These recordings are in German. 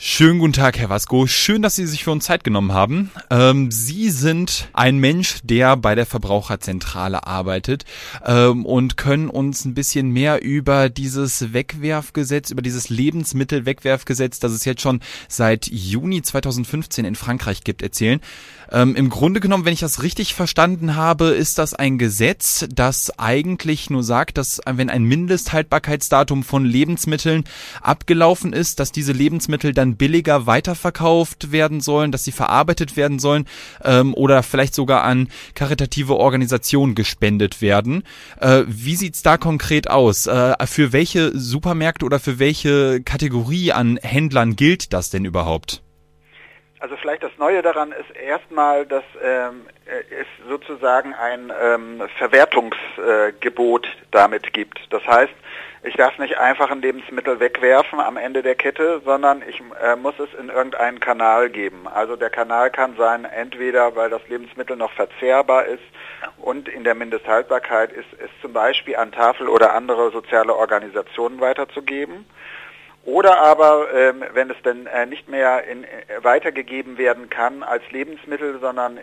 Schönen guten Tag, Herr Wasko. Schön, dass Sie sich für uns Zeit genommen haben. Sie sind ein Mensch, der bei der Verbraucherzentrale arbeitet und können uns ein bisschen mehr über dieses Wegwerfgesetz, über dieses Lebensmittelwegwerfgesetz, das es jetzt schon seit Juni 2015 in Frankreich gibt, erzählen. Im Grunde genommen, wenn ich das richtig verstanden habe, ist das ein Gesetz, das eigentlich nur sagt, dass wenn ein Mindesthaltbarkeitsdatum von Lebensmitteln abgelaufen ist, dass diese Lebensmittel dann billiger weiterverkauft werden sollen, dass sie verarbeitet werden sollen oder vielleicht sogar an karitative Organisationen gespendet werden. Wie sieht's da konkret aus? Für welche Supermärkte oder für welche Kategorie an Händlern gilt das denn überhaupt? Also vielleicht das Neue daran ist erstmal, dass es sozusagen ein Verwertungsgebot damit gibt. Das heißt, ich darf nicht einfach ein Lebensmittel wegwerfen am Ende der Kette, sondern ich muss es in irgendeinen Kanal geben. Also der Kanal kann sein, entweder weil das Lebensmittel noch verzehrbar ist und in der Mindesthaltbarkeit ist, es zum Beispiel an Tafel oder andere soziale Organisationen weiterzugeben. Oder aber, wenn es denn nicht mehr weitergegeben werden kann als Lebensmittel, sondern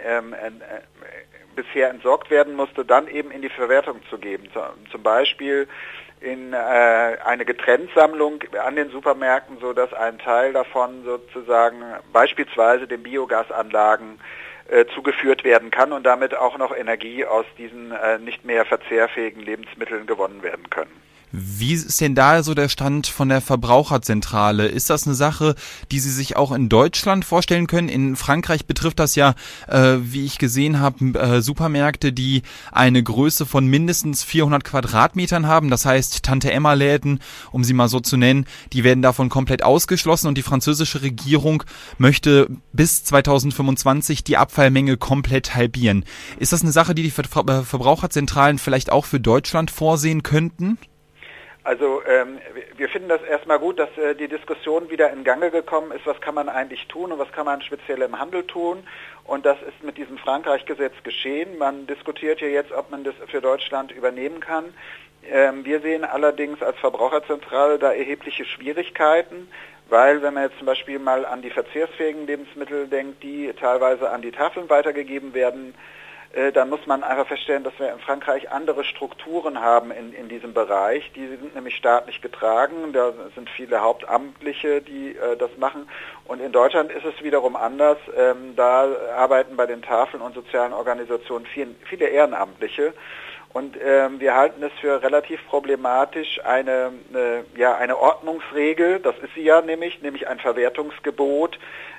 bisher entsorgt werden musste, dann eben in die Verwertung zu geben. Zum Beispiel in eine Getrenntsammlung an den Supermärkten, sodass ein Teil davon sozusagen beispielsweise den Biogasanlagen zugeführt werden kann und damit auch noch Energie aus diesen nicht mehr verzehrfähigen Lebensmitteln gewonnen werden können. Wie ist denn da so der Stand von der Verbraucherzentrale? Ist das eine Sache, die Sie sich auch in Deutschland vorstellen können? In Frankreich betrifft das ja, wie ich gesehen habe, Supermärkte, die eine Größe von mindestens 400 Quadratmetern haben. Das heißt, Tante-Emma-Läden, um sie mal so zu nennen, die werden davon komplett ausgeschlossen und die französische Regierung möchte bis 2025 die Abfallmenge komplett halbieren. Ist das eine Sache, die Verbraucherzentralen vielleicht auch für Deutschland vorsehen könnten? Also wir finden das erstmal gut, dass die Diskussion wieder in Gange gekommen ist, was kann man eigentlich tun und was kann man speziell im Handel tun. Und das ist mit diesem Frankreich-Gesetz geschehen. Man diskutiert ja jetzt, ob man das für Deutschland übernehmen kann. Wir sehen allerdings als Verbraucherzentrale da erhebliche Schwierigkeiten, weil wenn man jetzt zum Beispiel mal an die verzehrsfähigen Lebensmittel denkt, die teilweise an die Tafeln weitergegeben werden, dann muss man einfach feststellen, dass wir in Frankreich andere Strukturen haben in diesem Bereich. Die sind nämlich staatlich getragen, da sind viele Hauptamtliche, die das machen. Und in Deutschland ist es wiederum anders. Da arbeiten bei den Tafeln und sozialen Organisationen viele Ehrenamtliche. Und wir halten es für relativ problematisch, eine Ordnungsregel, das ist sie ja nämlich ein Verwertungsgebot,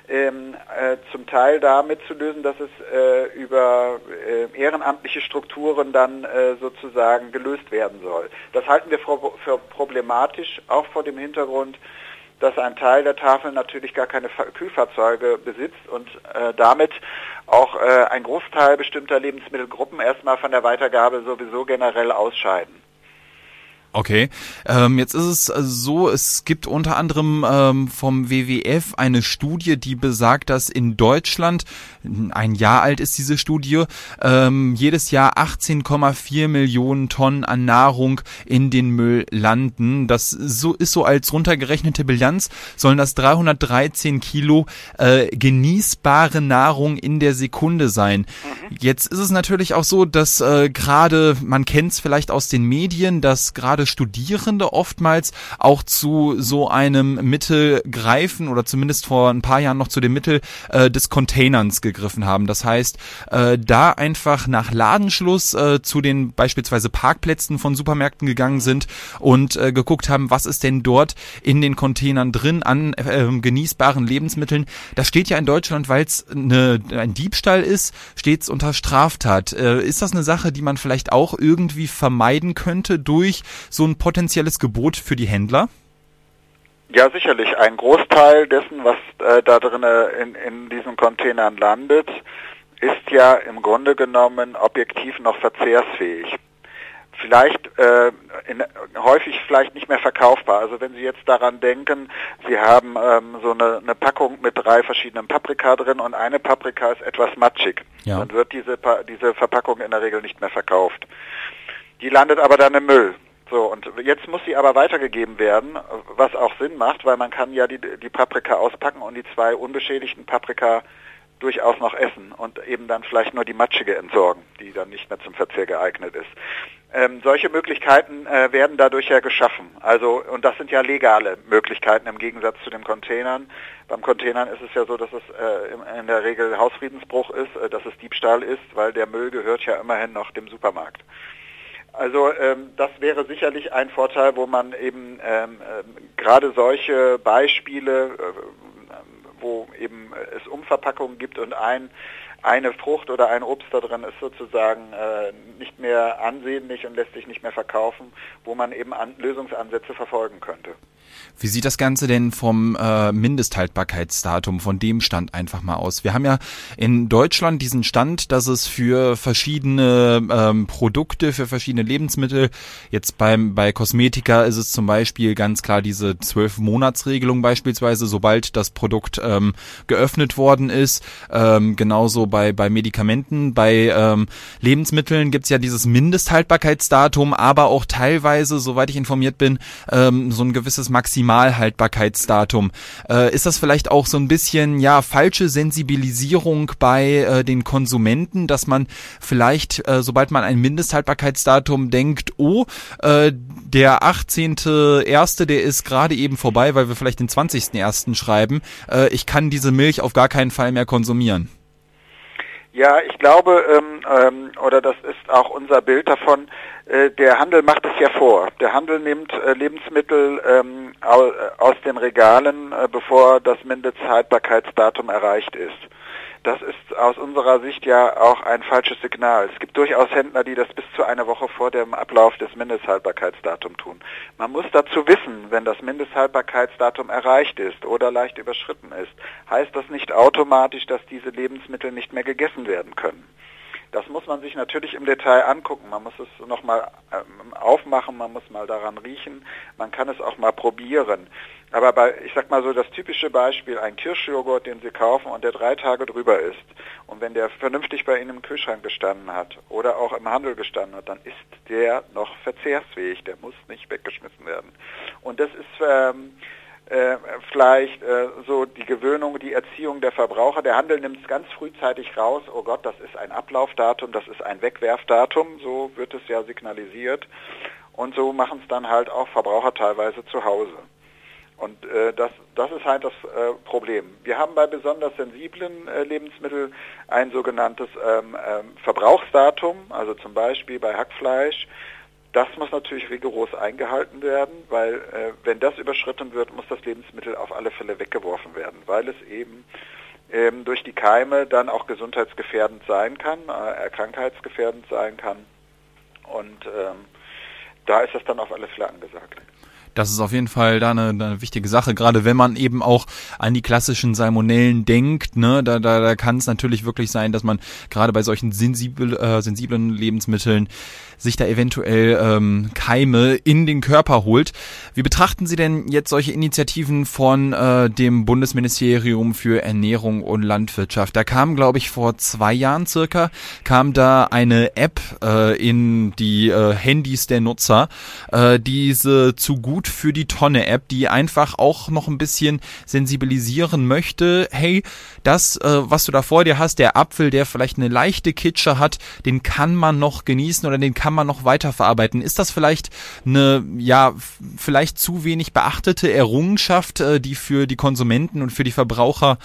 zum Teil damit zu lösen, dass es über ehrenamtliche Strukturen dann sozusagen gelöst werden soll. Das halten wir für problematisch, auch vor dem Hintergrund, dass ein Teil der Tafeln natürlich gar keine Kühlfahrzeuge besitzt und damit auch ein Großteil bestimmter Lebensmittelgruppen erstmal von der Weitergabe sowieso generell ausscheiden. Okay, jetzt ist es so, es gibt unter anderem vom WWF eine Studie, die besagt, dass in Deutschland, ein Jahr alt ist diese Studie, jedes Jahr 18,4 Millionen Tonnen an Nahrung in den Müll landen. Das ist so als runtergerechnete Bilanz, sollen das 313 Kilo genießbare Nahrung in der Sekunde sein. Jetzt ist es natürlich auch so, dass gerade, man kennt es vielleicht aus den Medien, dass gerade Studierende oftmals auch zu so einem Mittel greifen oder zumindest vor ein paar Jahren noch zu dem Mittel des Containerns gegriffen haben. Das heißt, da einfach nach Ladenschluss zu den beispielsweise Parkplätzen von Supermärkten gegangen sind und geguckt haben, was ist denn dort in den Containern drin an genießbaren Lebensmitteln. Das steht ja in Deutschland, weil es ein Diebstahl ist, steht es unter Straftat. Ist das eine Sache, die man vielleicht auch irgendwie vermeiden könnte durch so ein potenzielles Gebot für die Händler? Ja, sicherlich. Ein Großteil dessen, was da drin in diesen Containern landet, ist ja im Grunde genommen objektiv noch verzehrsfähig. Vielleicht häufig vielleicht nicht mehr verkaufbar. Also wenn Sie jetzt daran denken, Sie haben so eine Packung mit 3 verschiedenen Paprika drin und eine Paprika ist etwas matschig, ja, dann wird diese Verpackung in der Regel nicht mehr verkauft. Die landet aber dann im Müll. So, und jetzt muss sie aber weitergegeben werden, was auch Sinn macht, weil man kann ja die Paprika auspacken und die 2 unbeschädigten Paprika durchaus noch essen und eben dann vielleicht nur die matschige entsorgen, die dann nicht mehr zum Verzehr geeignet ist. Solche Möglichkeiten werden dadurch ja geschaffen. Also, und das sind ja legale Möglichkeiten im Gegensatz zu den Containern. Beim Containern ist es ja so, dass es in der Regel Hausfriedensbruch ist, dass es Diebstahl ist, weil der Müll gehört ja immerhin noch dem Supermarkt. Also das wäre sicherlich ein Vorteil, wo man eben gerade solche Beispiele, wo eben es Umverpackungen gibt und eine Frucht oder ein Obst da drin ist sozusagen nicht mehr ansehnlich und lässt sich nicht mehr verkaufen, wo man eben Lösungsansätze verfolgen könnte. Wie sieht das Ganze denn vom Mindesthaltbarkeitsdatum, von dem Stand einfach mal aus? Wir haben ja in Deutschland diesen Stand, dass es für verschiedene Produkte, für verschiedene Lebensmittel, jetzt bei Kosmetika ist es zum Beispiel ganz klar diese 12-Monats-Regelung beispielsweise, sobald das Produkt geöffnet worden ist. Genauso bei Medikamenten, bei Lebensmitteln gibt's ja dieses Mindesthaltbarkeitsdatum, aber auch teilweise, soweit ich informiert bin, so ein gewisses Maximalhaltbarkeitsdatum. Ist das vielleicht auch so ein bisschen falsche Sensibilisierung bei den Konsumenten, dass man vielleicht, sobald man ein Mindesthaltbarkeitsdatum denkt, der 18.01., der ist gerade eben vorbei, weil wir vielleicht den 20.01. schreiben, ich kann diese Milch auf gar keinen Fall mehr konsumieren? Ja, ich glaube, oder das ist auch unser Bild davon, der Handel macht es ja vor. Der Handel nimmt Lebensmittel aus den Regalen, bevor das Mindesthaltbarkeitsdatum erreicht ist. Das ist aus unserer Sicht ja auch ein falsches Signal. Es gibt durchaus Händler, die das bis zu einer Woche vor dem Ablauf des Mindesthaltbarkeitsdatums tun. Man muss dazu wissen, wenn das Mindesthaltbarkeitsdatum erreicht ist oder leicht überschritten ist, heißt das nicht automatisch, dass diese Lebensmittel nicht mehr gegessen werden können. Das muss man sich natürlich im Detail angucken. Man muss es nochmal aufmachen, man muss mal daran riechen, man kann es auch mal probieren. Aber ich sag mal so, das typische Beispiel, ein Kirschjoghurt, den Sie kaufen und der 3 Tage drüber ist, und wenn der vernünftig bei Ihnen im Kühlschrank gestanden hat oder auch im Handel gestanden hat, dann ist der noch verzehrsfähig, der muss nicht weggeschmissen werden. Und das ist vielleicht so die Gewöhnung, die Erziehung der Verbraucher. Der Handel nimmt es ganz frühzeitig raus, oh Gott, das ist ein Ablaufdatum, das ist ein Wegwerfdatum, so wird es ja signalisiert. Und so machen es dann halt auch Verbraucher teilweise zu Hause. Und das ist halt das Problem. Wir haben bei besonders sensiblen Lebensmitteln ein sogenanntes Verbrauchsdatum, also zum Beispiel bei Hackfleisch. Das muss natürlich rigoros eingehalten werden, weil wenn das überschritten wird, muss das Lebensmittel auf alle Fälle weggeworfen werden, weil es eben durch die Keime dann auch gesundheitsgefährdend sein kann, krankheitsgefährdend sein kann. Und da ist das dann auf alle Fälle angesagt. Das ist auf jeden Fall da eine wichtige Sache, gerade wenn man eben auch an die klassischen Salmonellen denkt, ne, da kann es natürlich wirklich sein, dass man gerade bei solchen sensiblen Lebensmitteln sich da eventuell Keime in den Körper holt. Wie betrachten Sie denn jetzt solche Initiativen von dem Bundesministerium für Ernährung und Landwirtschaft? Da kam, glaube ich, vor 2 Jahren circa, kam da eine App in die Handys der Nutzer, diese zu gut für die Tonne App, die einfach auch noch ein bisschen sensibilisieren möchte, hey, das, was du da vor dir hast, der Apfel, der vielleicht eine leichte Kitsche hat, den kann man noch genießen oder den kann man noch weiterverarbeiten. Ist das vielleicht eine, vielleicht zu wenig beachtete Errungenschaft, die für die Konsumenten und für die Verbraucher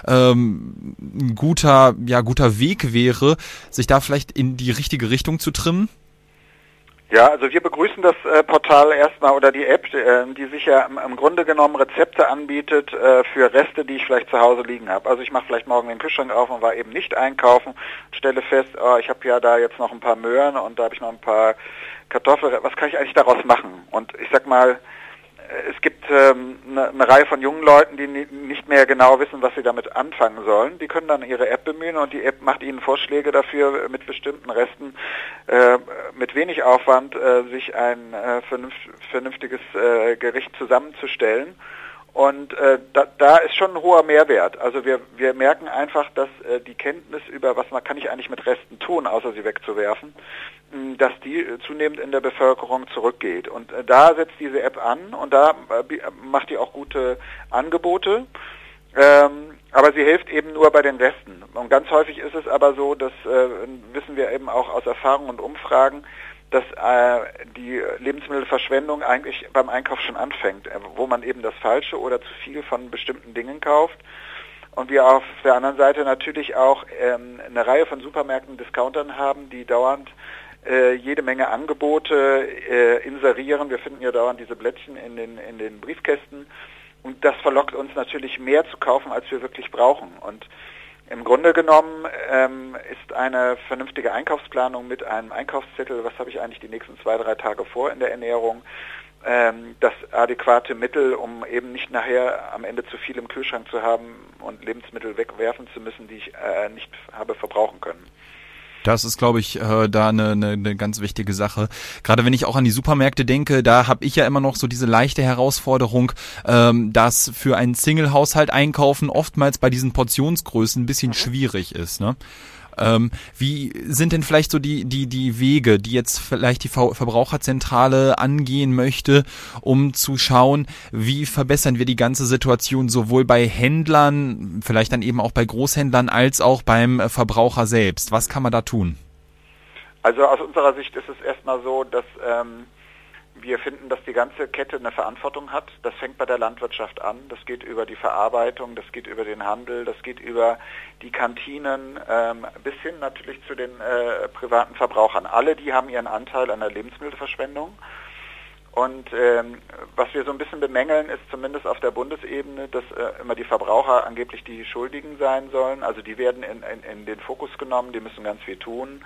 ein guter Weg wäre, sich da vielleicht in die richtige Richtung zu trimmen? Ja, also wir begrüßen das Portal erstmal oder die App, die sich ja im Grunde genommen Rezepte anbietet für Reste, die ich vielleicht zu Hause liegen habe. Also ich mache vielleicht morgen den Kühlschrank auf und war eben nicht einkaufen und stelle fest, ich habe ja da jetzt noch ein paar Möhren und da habe ich noch ein paar Kartoffeln. Was kann ich eigentlich daraus machen? Und ich sag mal, es gibt eine Reihe von jungen Leuten, die nicht mehr genau wissen, was sie damit anfangen sollen. Die können dann ihre App bemühen und die App macht ihnen Vorschläge dafür, mit bestimmten Resten mit wenig Aufwand sich ein vernünftiges Gericht zusammenzustellen. Und da ist schon ein hoher Mehrwert. Also wir merken einfach, dass die Kenntnis über, kann ich eigentlich mit Resten tun, außer sie wegzuwerfen, dass die zunehmend in der Bevölkerung zurückgeht. Und da setzt diese App an und da macht die auch gute Angebote. Aber sie hilft eben nur bei den Resten. Und ganz häufig ist es aber so, das wissen wir eben auch aus Erfahrung und Umfragen, dass die Lebensmittelverschwendung eigentlich beim Einkauf schon anfängt, wo man eben das Falsche oder zu viel von bestimmten Dingen kauft. Und wir auf der anderen Seite natürlich auch eine Reihe von Supermärkten, Discountern haben, die dauernd jede Menge Angebote inserieren. Wir finden ja dauernd diese Blättchen in den Briefkästen. Und das verlockt uns natürlich mehr zu kaufen, als wir wirklich brauchen. Und im Grunde genommen ist eine vernünftige Einkaufsplanung mit einem Einkaufszettel, was habe ich eigentlich die nächsten 2-3 Tage vor in der Ernährung, das adäquate Mittel, um eben nicht nachher am Ende zu viel im Kühlschrank zu haben und Lebensmittel wegwerfen zu müssen, die ich nicht habe verbrauchen können. Das ist, glaube ich, da eine ganz wichtige Sache. Gerade wenn ich auch an die Supermärkte denke, da habe ich ja immer noch so diese leichte Herausforderung, dass für einen Single-Haushalt einkaufen oftmals bei diesen Portionsgrößen ein bisschen schwierig ist, ne? Wie sind denn vielleicht so die Wege, die jetzt vielleicht die Verbraucherzentrale angehen möchte, um zu schauen, wie verbessern wir die ganze Situation sowohl bei Händlern, vielleicht dann eben auch bei Großhändlern, als auch beim Verbraucher selbst? Was kann man da tun? Also aus unserer Sicht ist es erstmal so, dass wir finden, dass die ganze Kette eine Verantwortung hat. Das fängt bei der Landwirtschaft an, das geht über die Verarbeitung, das geht über den Handel, das geht über die Kantinen, bis hin natürlich zu den privaten Verbrauchern. Alle, die haben ihren Anteil an der Lebensmittelverschwendung. Und was wir so ein bisschen bemängeln, ist zumindest auf der Bundesebene, dass immer die Verbraucher angeblich die Schuldigen sein sollen. Also die werden in den Fokus genommen, die müssen ganz viel tun.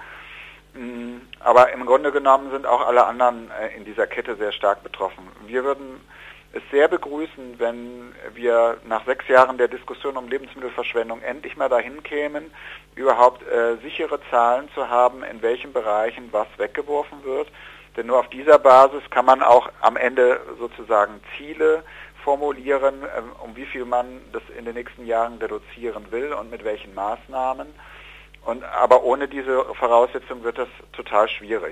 Aber im Grunde genommen sind auch alle anderen in dieser Kette sehr stark betroffen. Wir würden es sehr begrüßen, wenn wir nach 6 Jahren der Diskussion um Lebensmittelverschwendung endlich mal dahin kämen, überhaupt sichere Zahlen zu haben, in welchen Bereichen was weggeworfen wird. Denn nur auf dieser Basis kann man auch am Ende sozusagen Ziele formulieren, um wie viel man das in den nächsten Jahren reduzieren will und mit welchen Maßnahmen. Aber ohne diese Voraussetzung wird das total schwierig.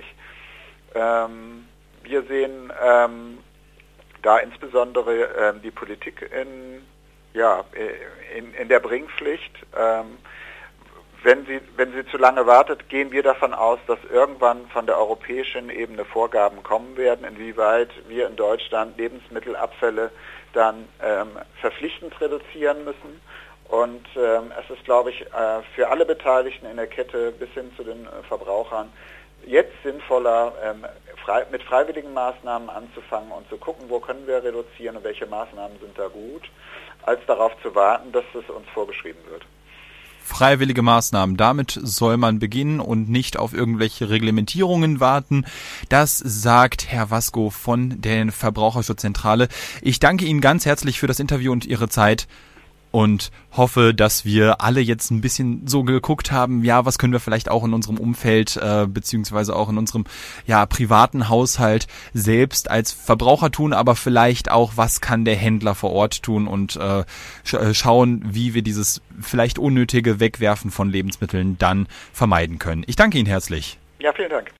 Wir sehen da insbesondere die Politik in der Bringpflicht. Wenn sie zu lange wartet, gehen wir davon aus, dass irgendwann von der europäischen Ebene Vorgaben kommen werden, inwieweit wir in Deutschland Lebensmittelabfälle dann verpflichtend reduzieren müssen. Und es ist, glaube ich, für alle Beteiligten in der Kette bis hin zu den Verbrauchern jetzt sinnvoller, mit freiwilligen Maßnahmen anzufangen und zu gucken, wo können wir reduzieren und welche Maßnahmen sind da gut, als darauf zu warten, dass es uns vorgeschrieben wird. Freiwillige Maßnahmen, damit soll man beginnen und nicht auf irgendwelche Reglementierungen warten. Das sagt Herr Wasko von der Verbraucherschutzzentrale. Ich danke Ihnen ganz herzlich für das Interview und Ihre Zeit. Und hoffe, dass wir alle jetzt ein bisschen so geguckt haben, ja, was können wir vielleicht auch in unserem Umfeld beziehungsweise auch in unserem privaten Haushalt selbst als Verbraucher tun, aber vielleicht auch, was kann der Händler vor Ort tun und schauen, wie wir dieses vielleicht unnötige Wegwerfen von Lebensmitteln dann vermeiden können. Ich danke Ihnen herzlich. Ja, vielen Dank.